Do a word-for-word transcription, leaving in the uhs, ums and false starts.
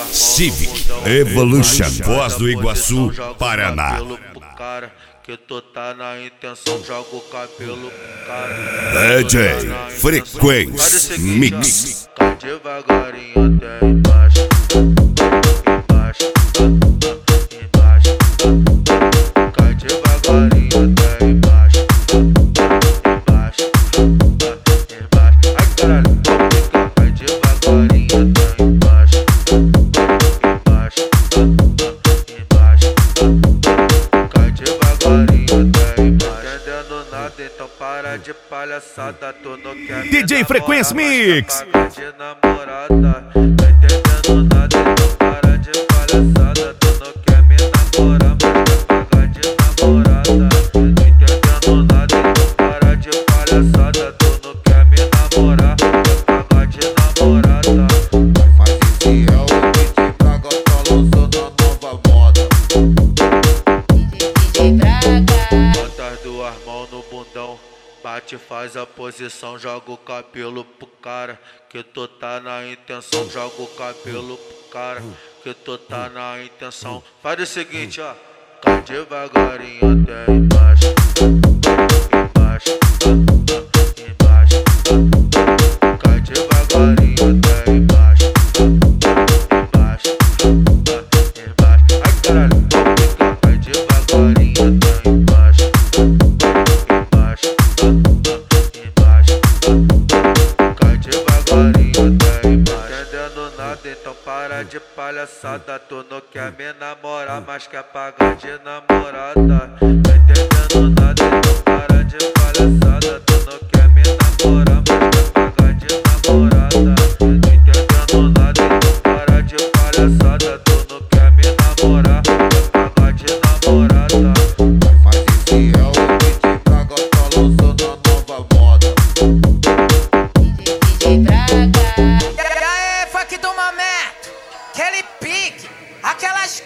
Civic Evolution, Voz do Iguaçu, Paraná. Que tu tá na intenção, joga o cabelo pro cara. D J Frequência Mix. Cai devagarinho até embaixo, embaixo, embaixo. Cai devagarinho até embaixo, embaixo, embaixo. Ai caralho, cai devagarinho até embaixo, embaixo, embaixo. Cai devagarinho até embaixo. Entendendo nada, então para de palhaçada. Tu não quer me D J Frequência Mix. pagar de namorada. Tá entendendo nada, então para de palhaçada. Tu não quer me namorar, mas quer pagar de namorada. Tá entendendo nada, então para de palhaçada. Tu não quer me namorar, quer pagar de namorada. Mas esse é o D J Braga, tá lançando a nova moda. D J Braga. Bota as duas mãos no bundão, bate, faz a posição, joga o cabelo pro cara. Que tu tá na intenção, joga o cabelo pro cara. Que tu tá na intenção. Faz o seguinte, ó. Cai devagarinho até embaixo, embaixo, embaixo. Cai devagarinho até embaixo, embaixo, embaixo. Ai caralho, cai devagarinho até embaixo, embaixo, embaixo. Cai devagarinho até embaixo. Entendendo nada, então para de palhaçada. Tu não quer me namorar, mas quer pagar de namorada. Tá entendendo nada, então